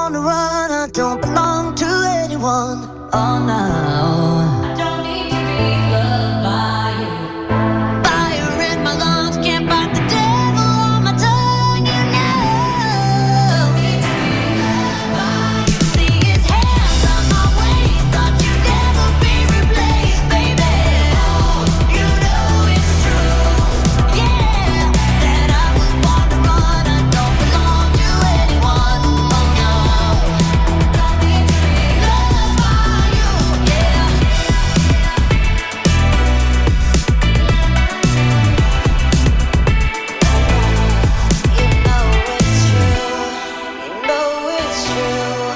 on the run, I don't belong to anyone. Oh no, I don't need to be loved by you. Fire in my lungs, can't fight the devil on my tongue, you know. Don't need to be loved by you. See his hands on my waist, thought you'd never be replaced, baby. Oh, you know it's true, yeah, that I was born to run, I don't belong to anyone. Oh no, don't need to be loved by you, yeah. You know it's true, you know it's true.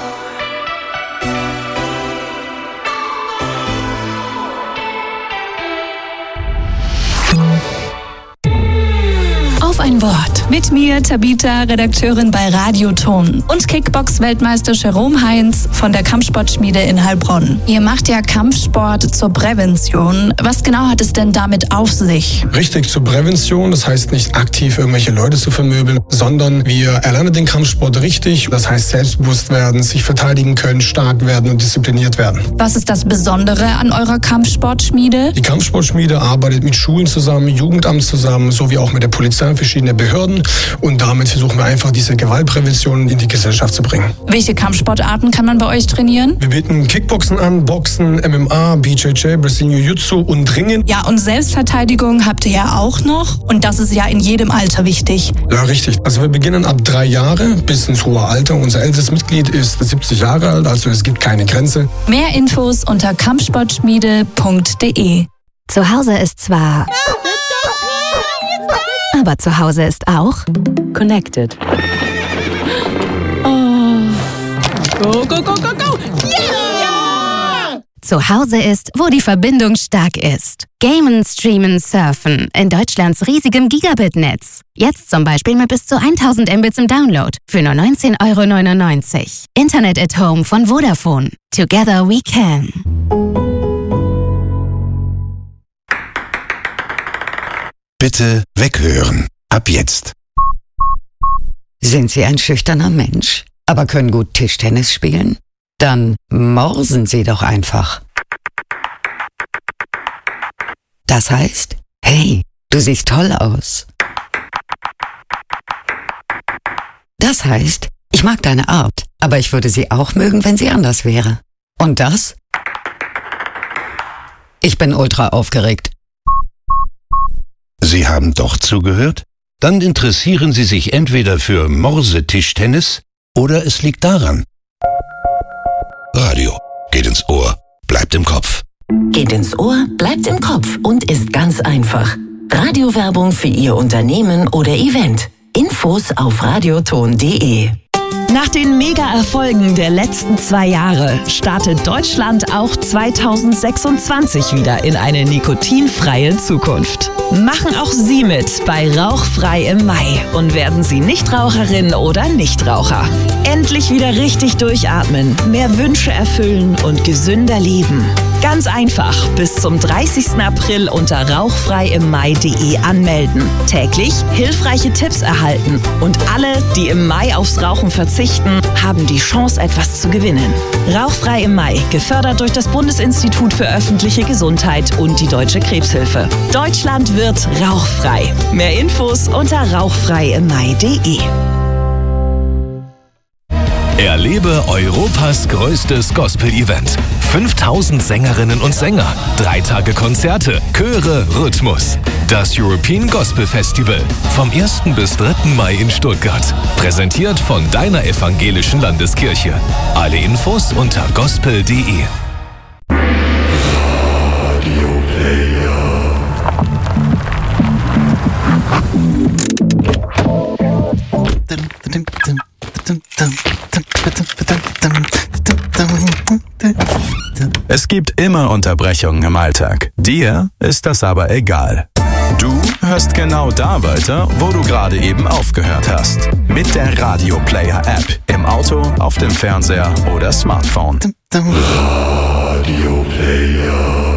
Auf ein Wort. Mit mir, Tabita, Redakteurin bei Radioton. Und Kickbox-Weltmeister Jerome Heinz von der Kampfsportschmiede in Heilbronn. Ihr macht ja Kampfsport zur Prävention. Was genau hat es denn damit auf sich? Richtig, zur Prävention. Das heißt nicht aktiv irgendwelche Leute zu vermöbeln, sondern wir erlernen den Kampfsport richtig. Das heißt selbstbewusst werden, sich verteidigen können, stark werden und diszipliniert werden. Was ist das Besondere an eurer Kampfsportschmiede? Die Kampfsportschmiede arbeitet mit Schulen zusammen, Jugendamt zusammen, sowie auch mit der Polizei und verschiedenen Behörden. Und damit versuchen wir einfach, diese Gewaltprävention in die Gesellschaft zu bringen. Welche Kampfsportarten kann man bei euch trainieren? Wir bieten Kickboxen an, Boxen, MMA, BJJ, Brazilian Jiu-Jitsu und Ringen. Ja, und Selbstverteidigung habt ihr ja auch noch. Und das ist ja in jedem Alter wichtig. Ja, richtig. Also wir beginnen ab 3 Jahre bis ins hohe Alter. Unser ältestes Mitglied ist 70 Jahre alt, also es gibt keine Grenze. Mehr Infos unter kampfsportschmiede.de. Zu Hause ist zwar... Aber zu Hause ist auch Connected. Go, go, go, go, go! Yeah! Zu Hause ist, wo die Verbindung stark ist. Gamen, streamen, surfen in Deutschlands riesigem Gigabit-Netz. Jetzt zum Beispiel mit bis zu 1000 Mbits im Download für nur 19,99 €. Internet at Home von Vodafone. Together we can. Bitte weghören. Ab jetzt. Sind Sie ein schüchterner Mensch, aber können gut Tischtennis spielen? Dann morsen Sie doch einfach. Das heißt, hey, du siehst toll aus. Das heißt, ich mag deine Art, aber ich würde sie auch mögen, wenn sie anders wäre. Und das? Ich bin ultra aufgeregt. Sie haben doch zugehört? Dann interessieren Sie sich entweder für Morsetischtennis oder es liegt daran. Radio geht ins Ohr, bleibt im Kopf. Geht ins Ohr, bleibt im Kopf und ist ganz einfach. Radiowerbung für Ihr Unternehmen oder Event. Infos auf radioton.de. Nach den Mega-Erfolgen der letzten 2 Jahre startet Deutschland auch 2026 wieder in eine nikotinfreie Zukunft. Machen auch Sie mit bei Rauchfrei im Mai und werden Sie Nichtraucherin oder Nichtraucher. Endlich wieder richtig durchatmen, mehr Wünsche erfüllen und gesünder leben. Ganz einfach bis zum 30. April unter rauchfreiimmai.de anmelden. Täglich hilfreiche Tipps erhalten und alle, die im Mai aufs Rauchen verzichten, haben die Chance, etwas zu gewinnen. Rauchfrei im Mai, gefördert durch das Bundesinstitut für öffentliche Gesundheit und die Deutsche Krebshilfe. Deutschland wird rauchfrei. Mehr Infos unter rauchfreiimmai.de. Erlebe Europas größtes Gospel-Event. 5000 Sängerinnen und Sänger, 3 Tage Konzerte, Chöre, Rhythmus. Das European Gospel Festival vom 1. bis 3. Mai in Stuttgart. Präsentiert von deiner evangelischen Landeskirche. Alle Infos unter gospel.de. Es gibt immer Unterbrechungen im Alltag. Dir ist das aber egal. Du hörst genau da weiter, wo du gerade eben aufgehört hast. Mit der Radio Player App. Im Auto, auf dem Fernseher oder Smartphone. Radio Player.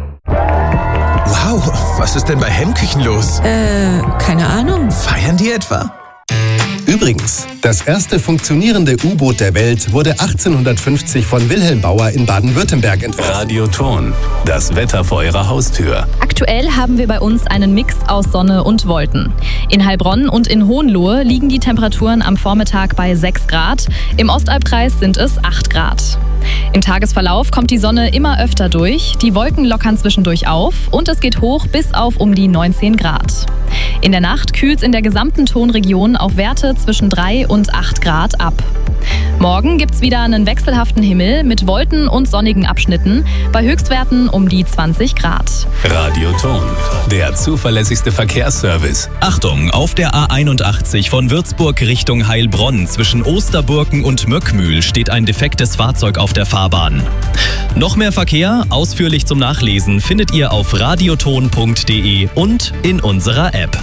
Wow, was ist denn bei Hemmküchen los? Keine Ahnung. Feiern die etwa? Übrigens, das erste funktionierende U-Boot der Welt wurde 1850 von Wilhelm Bauer in Baden-Württemberg entworfen. Radioton, das Wetter vor Ihrer Haustür. Aktuell haben wir bei uns einen Mix aus Sonne und Wolken. In Heilbronn und in Hohenlohe liegen die Temperaturen am Vormittag bei 6 Grad. Im Ostalbkreis sind es 8 Grad. Im Tagesverlauf kommt die Sonne immer öfter durch, die Wolken lockern zwischendurch auf und es geht hoch bis auf um die 19 Grad. In der Nacht kühlt es in der gesamten Tonregion auf Werte zwischen 3 und 8 Grad ab. Morgen gibt's wieder einen wechselhaften Himmel mit Wolken und sonnigen Abschnitten, bei Höchstwerten um die 20 Grad. Radioton, der zuverlässigste Verkehrsservice. Achtung, auf der A81 von Würzburg Richtung Heilbronn zwischen Osterburken und Möckmühl steht ein defektes Fahrzeug auf der Fahrbahn. Noch mehr Verkehr, ausführlich zum Nachlesen, findet ihr auf radioton.de und in unserer App.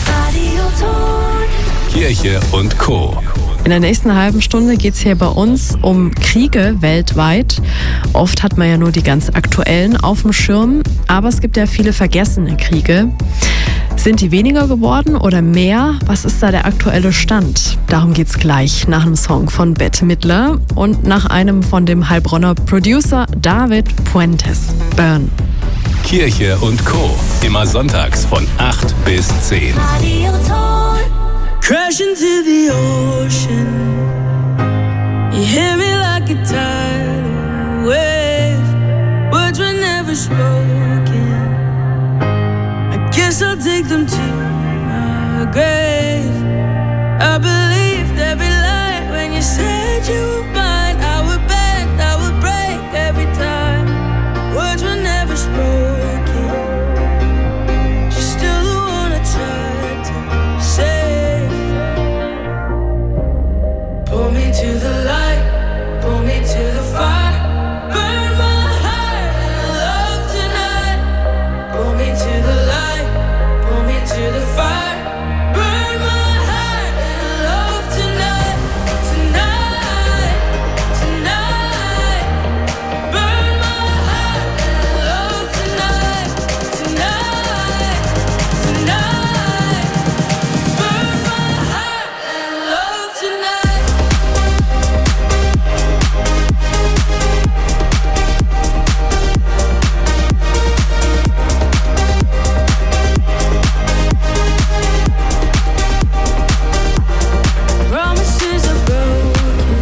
Kirche und Co. In der nächsten halben Stunde geht es hier bei uns um Kriege weltweit. Oft hat man ja nur die ganz aktuellen auf dem Schirm, aber es gibt ja viele vergessene Kriege. Sind die weniger geworden oder mehr? Was ist da der aktuelle Stand? Darum geht's gleich nach einem Song von Bette Midler und nach einem von dem Heilbronner Producer David Puentes. Burn. Kirche und Co. Immer sonntags von 8 bis 10. Crash into the ocean. You hear me like a tidal wave. Words were never spoken. I guess I'll take them to my grave. I believed every lie when you said you were mine. I would bend, I would break every time. Words were never spoken. You're still the one I tried to save. Pull me to the light, pull me to the fire. Burn my heart and love tonight. Pull me to the light, pull me to the fire. Burn my heart and love tonight. Tonight, tonight. Burn my heart and love tonight. Tonight, tonight. Burn my heart and love tonight. Promises are broken.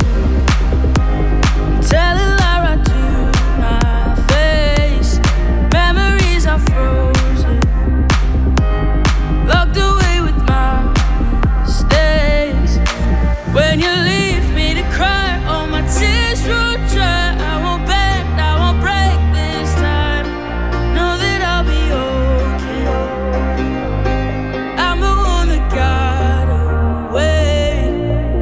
Tell a lie right to my face. Memories are frozen. Locked away with my mistakes. When you leave me to cry, all my tears roll dry. I won't bend, I won't break this time. Know that I'll be okay. I'm the one that got away.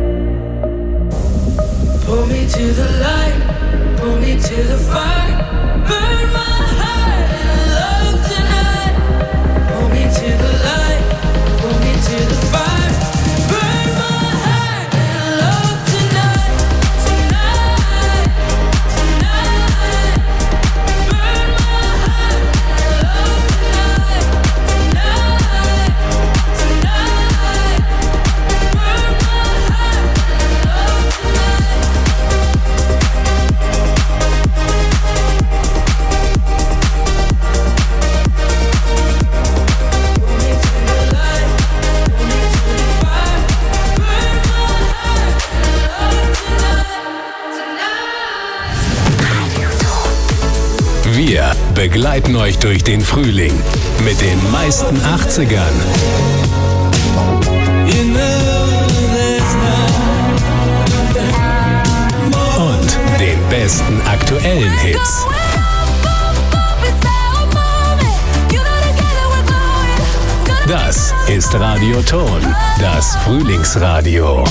Pull me to the light, pull me to the fire. Burn my heart and love tonight. Pull me to the light, pull me to the fire. Burn my heart and love tonight. Tonight, tonight. Burn my heart and love tonight. Tonight, tonight. Burn my heart and love tonight. Wir begleiten euch durch den Frühling mit den meisten 80ern und den besten aktuellen Hits. Das ist Radioton, das Frühlingsradio.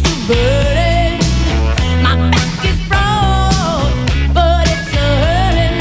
Burden. My back is broad, but it's a hurting.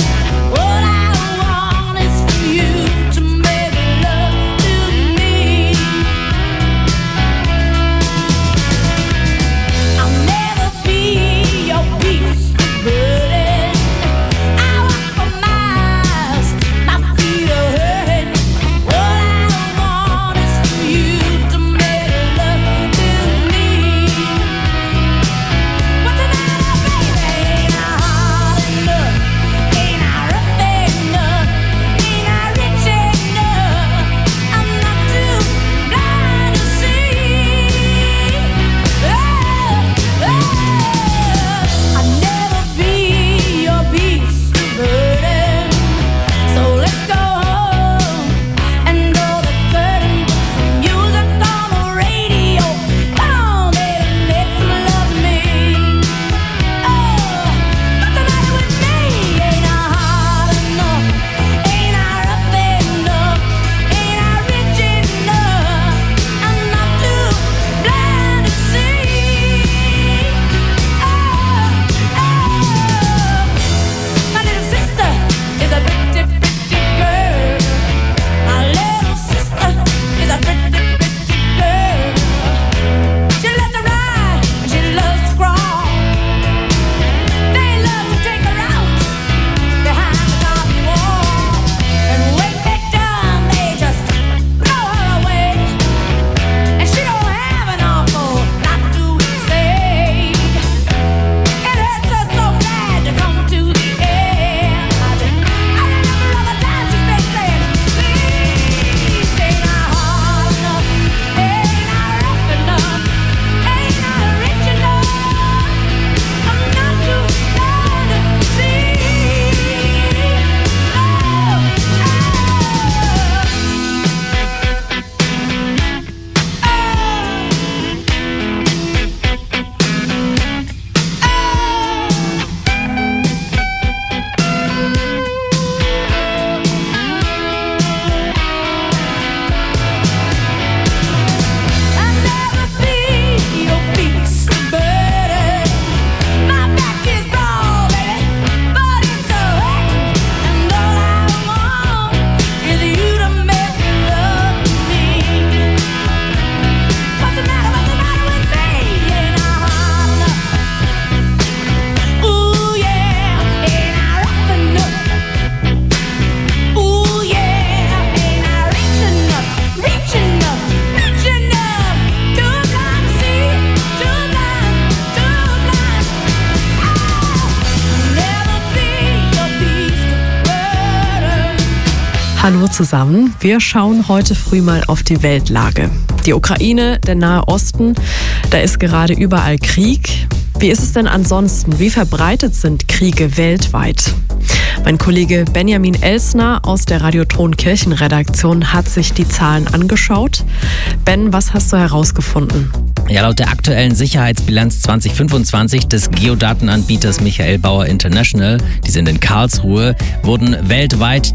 Hallo zusammen. Wir schauen heute früh mal auf die Weltlage. Die Ukraine, der Nahe Osten, da ist gerade überall Krieg. Wie ist es denn ansonsten? Wie verbreitet sind Kriege weltweit? Mein Kollege Benjamin Elsner aus der Radioton Kirchenredaktion hat sich die Zahlen angeschaut. Ben, was hast du herausgefunden? Ja, laut der aktuellen Sicherheitsbilanz 2025 des Geodatenanbieters Michael Bauer International, die sind in Karlsruhe, wurden weltweit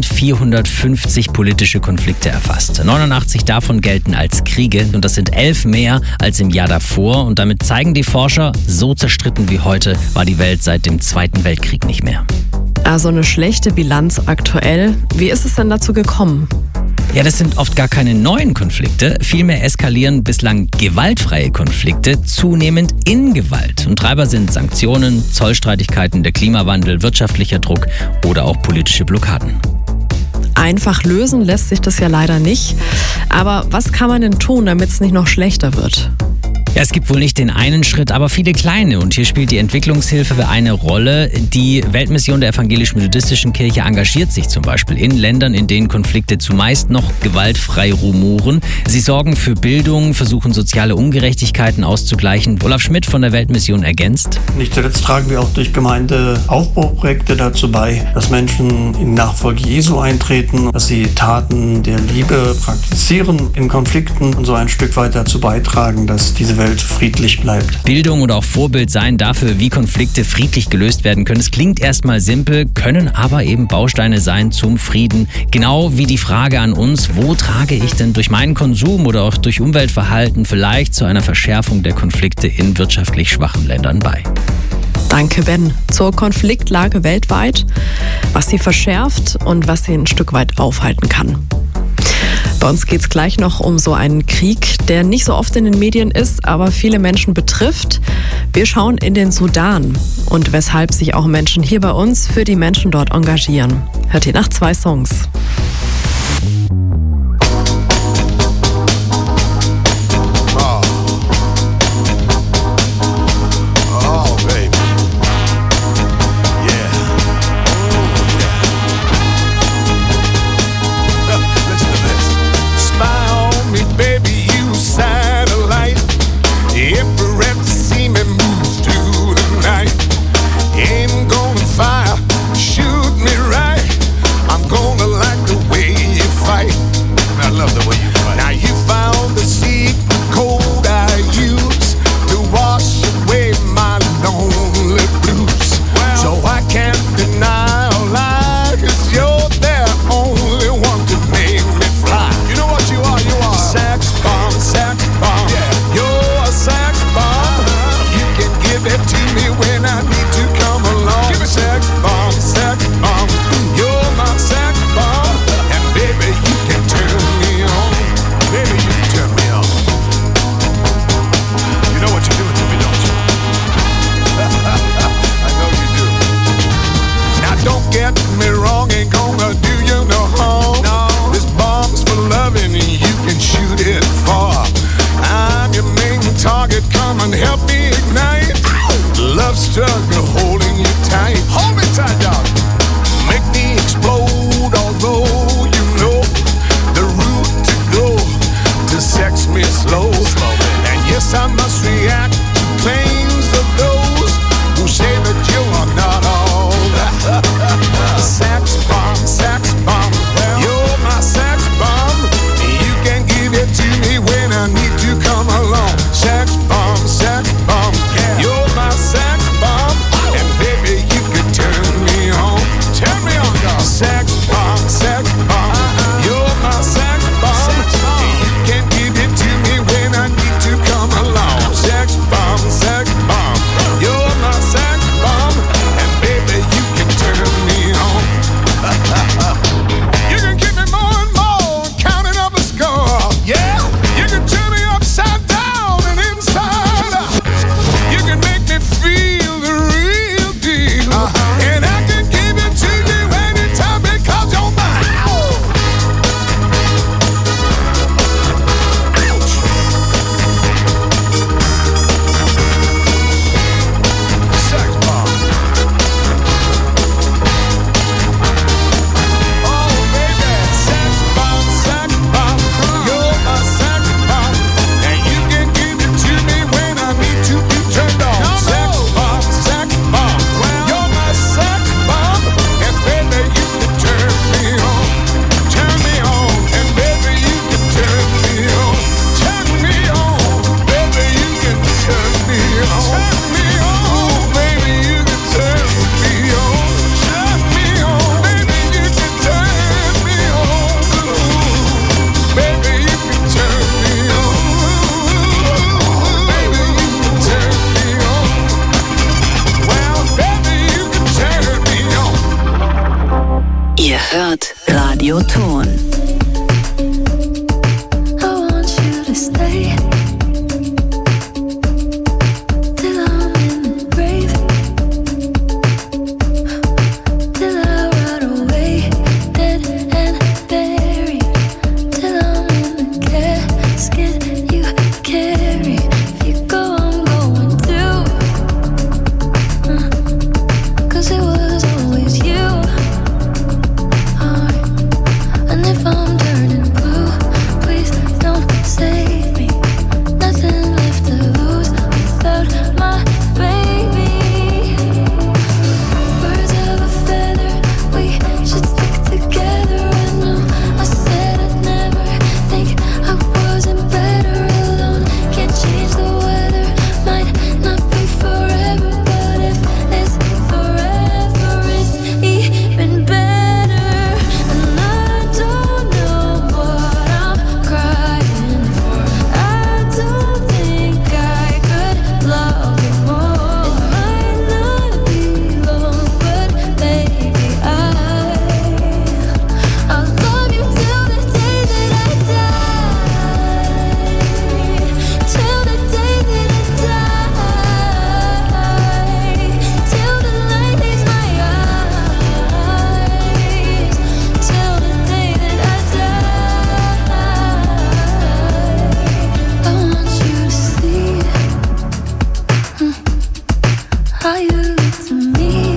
1450 politische Konflikte erfasst. 89 davon gelten als Kriege und das sind 11 mehr als im Jahr davor. Und damit zeigen die Forscher, so zerstritten wie heute war die Welt seit dem Zweiten Weltkrieg nicht mehr. Also eine schlechte Bilanz aktuell. Wie ist es denn dazu gekommen? Ja, das sind oft gar keine neuen Konflikte. Vielmehr eskalieren bislang gewaltfreie Konflikte zunehmend in Gewalt. Und Treiber sind Sanktionen, Zollstreitigkeiten, der Klimawandel, wirtschaftlicher Druck oder auch politische Blockaden. Einfach lösen lässt sich das ja leider nicht. Aber was kann man denn tun, damit es nicht noch schlechter wird? Ja, es gibt wohl nicht den einen Schritt, aber viele kleine. Und hier spielt die Entwicklungshilfe eine Rolle. Die Weltmission der Evangelisch-Methodistischen Kirche engagiert sich zum Beispiel in Ländern, in denen Konflikte zumeist noch gewaltfrei rumoren. Sie sorgen für Bildung, versuchen soziale Ungerechtigkeiten auszugleichen. Olaf Schmidt von der Weltmission ergänzt: Nicht zuletzt tragen wir auch durch Gemeindeaufbauprojekte dazu bei, dass Menschen in Nachfolge Jesu eintreten, dass sie Taten der Liebe praktizieren in Konflikten und so ein Stück weit dazu beitragen, dass diese Welt friedlich bleibt. Bildung oder auch Vorbild sein dafür, wie Konflikte friedlich gelöst werden können. Es klingt erstmal simpel, können aber eben Bausteine sein zum Frieden. Genau wie die Frage an uns, wo trage ich denn durch meinen Konsum oder auch durch Umweltverhalten vielleicht zu einer Verschärfung der Konflikte in wirtschaftlich schwachen Ländern bei? Danke, Ben. Zur Konfliktlage weltweit, was sie verschärft und was sie ein Stück weit aufhalten kann. Bei uns geht es gleich noch um so einen Krieg, der nicht so oft in den Medien ist, aber viele Menschen betrifft. Wir schauen in den Sudan und weshalb sich auch Menschen hier bei uns für die Menschen dort engagieren. Hört ihr nach 2 Songs. Struggle holding you tight. Hold me tight, dog. Make me explode, although you know the route to go to sex me slow. And yes, I must react to claims of those who say that you are not all that. Sex bomb, you're my sex bomb. You can give it to me when I need to come along. Sex bomb, you're my sex bomb. And baby, you can turn me on, dog. Sex bomb, you're my sex bomb. You can give it to me when I need to come along. Sex bomb, you're my sex bomb. And baby, you can turn me on. You can keep hört Radio Ton. I want you to stay till I'm in the grave, till I rot away, dead and buried, till I'm in the casket you carry. If you go, I'm going too, 'cause it was always you. And if I'm turning blue, please don't save me. Nothing left to lose without my baby. Birds of a feather, we should stick together. I know I said I'd never think I wasn't better alone. Can't change the weather, might not be forever, but if it's forever, it's even better. And I don't know what I'm crying for. I don't think I could love you more. It might not be long, but baby, I'll love you till the day that I die. Till the day that I die. Till the light leaves my eyes. Till the day that I die. I want you to see how you look to me.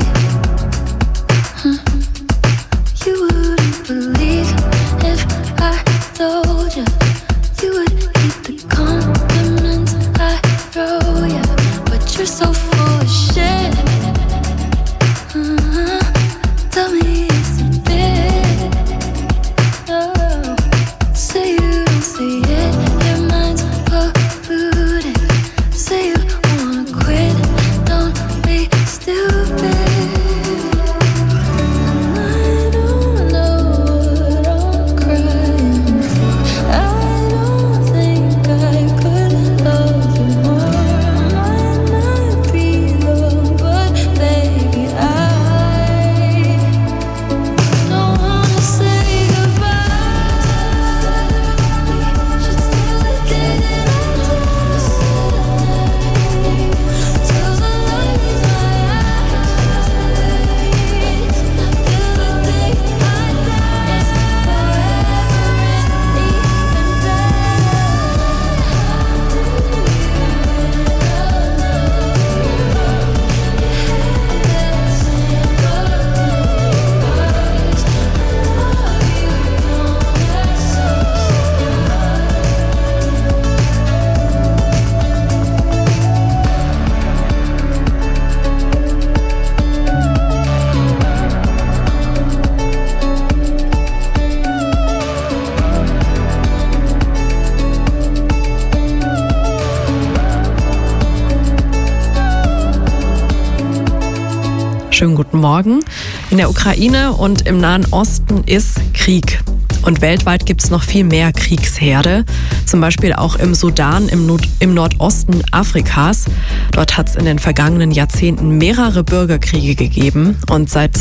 You wouldn't believe if I told you. You would hate the compliments I throw you, but you're so full of shit. Tell me it's a bit. Oh, say you don't see it. Your mind's polluted. Say you wanna quit. Don't be stupid. And I don't know what I'm crying for. I don't think I could love you more. Might not be long, but baby, I don't wanna say goodbye. We should still together till the light is my eyes. Till the day I die, forever is even Schönen guten Morgen. In der Ukraine und im Nahen Osten ist Krieg. Und weltweit gibt es noch viel mehr Kriegsherde, zum Beispiel auch im Sudan, im Nordosten Afrikas. Dort hat es in den vergangenen Jahrzehnten mehrere Bürgerkriege gegeben. Und seit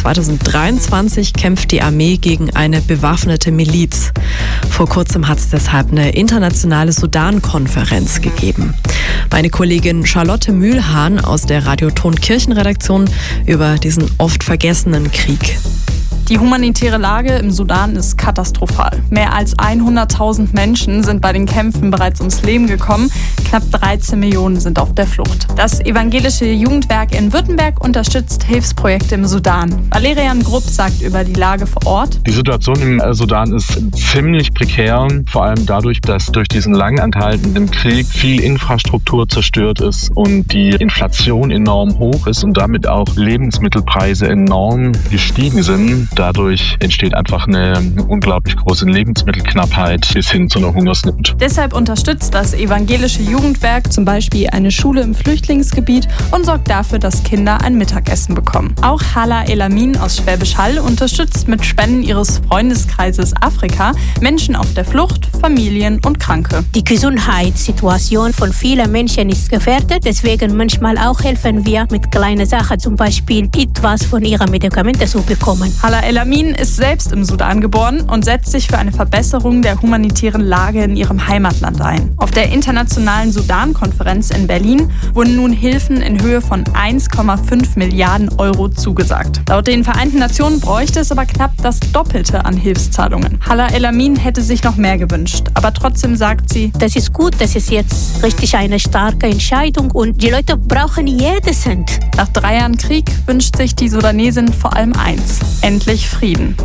2023 kämpft die Armee gegen eine bewaffnete Miliz. Vor kurzem hat es deshalb eine internationale Sudan-Konferenz gegeben. Meine Kollegin Charlotte Mühlhahn aus der Radio Ton Kirchenredaktion über diesen oft vergessenen Krieg. Die humanitäre Lage im Sudan ist katastrophal. Mehr als 100.000 Menschen sind bei den Kämpfen bereits ums Leben gekommen. Knapp 13 Millionen sind auf der Flucht. Das evangelische Jugendwerk in Württemberg unterstützt Hilfsprojekte im Sudan. Valerian Grupp sagt über die Lage vor Ort. Die Situation im Sudan ist ziemlich prekär, vor allem dadurch, dass durch diesen lang anhaltenden Krieg viel Infrastruktur zerstört ist und die Inflation enorm hoch ist und damit auch Lebensmittelpreise enorm gestiegen sind. Dadurch entsteht einfach eine unglaublich große Lebensmittelknappheit bis hin zu einer Hungersnot. Deshalb unterstützt das evangelische Jugendwerk zum Beispiel eine Schule im Flüchtlingsgebiet und sorgt dafür, dass Kinder ein Mittagessen bekommen. Auch Hala Elamin aus Schwäbisch Hall unterstützt mit Spenden ihres Freundeskreises Afrika Menschen auf der Flucht, Familien und Kranke. Die Gesundheitssituation von vielen Menschen ist gefährdet, deswegen manchmal auch helfen wir mit kleinen Sachen, zum Beispiel etwas von ihren Medikamenten zu bekommen. Hala El-Amin ist selbst im Sudan geboren und setzt sich für eine Verbesserung der humanitären Lage in ihrem Heimatland ein. Auf der Internationalen Sudan-Konferenz in Berlin wurden nun Hilfen in Höhe von 1,5 Milliarden Euro zugesagt. Laut den Vereinten Nationen bräuchte es aber knapp das Doppelte an Hilfszahlungen. Hala El-Amin hätte sich noch mehr gewünscht, aber trotzdem sagt sie, das ist gut, das ist jetzt richtig eine starke Entscheidung und die Leute brauchen jeden Cent. Nach 3 Jahren Krieg wünscht sich die Sudanesin vor allem eins: endlich Frieden.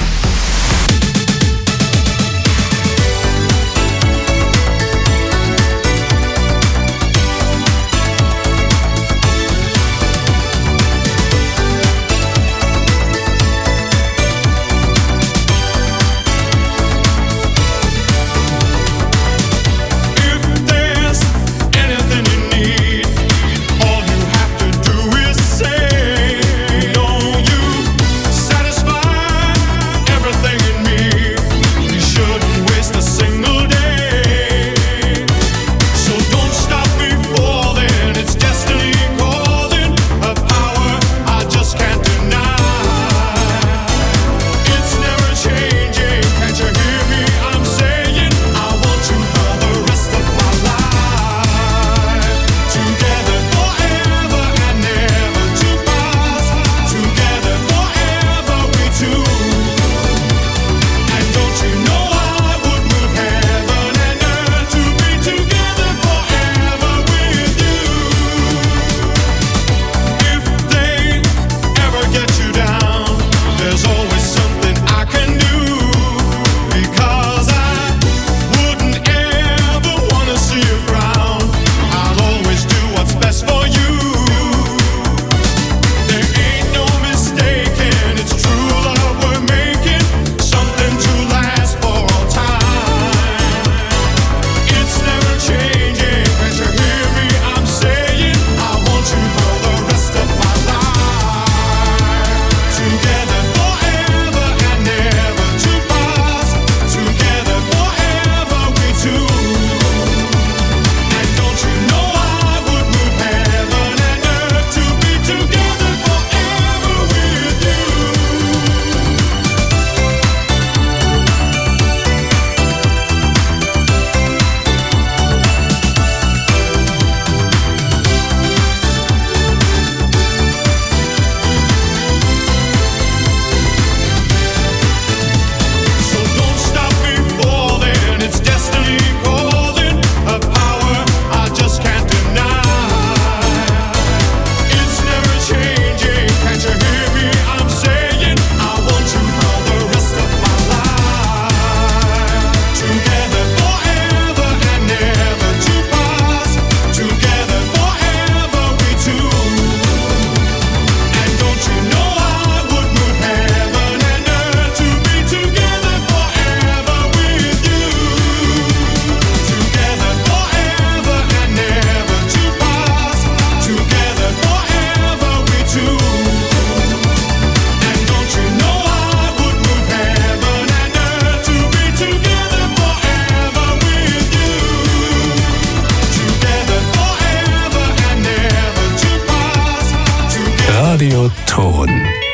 Radioton.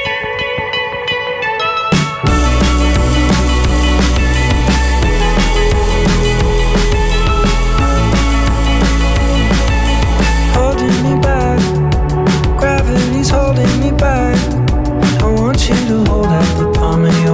Holding me back, gravity's holding me back. I want you to hold out the palm of your